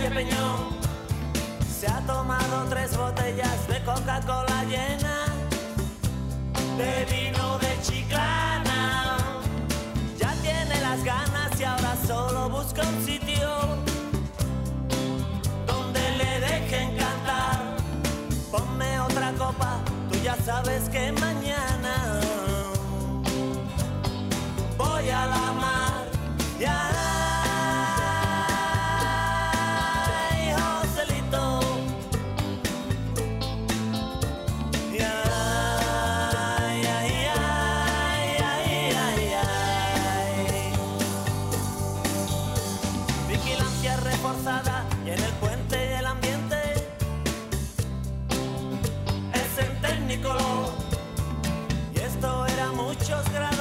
Peñón se ha tomado 3 botellas de Coca-Cola llena de vino de Chiclana. Ya tiene las ganas y ahora solo busca un sitio donde le dejen cantar. Ponme otra copa, tú ya sabes que mañana voy a la mar. Y ay, Joselito, y ay, ay, ay, ay, ay, ay. Vigilancia reforzada y en el puente el ambiente es en Technicolor. Y esto era muchos grados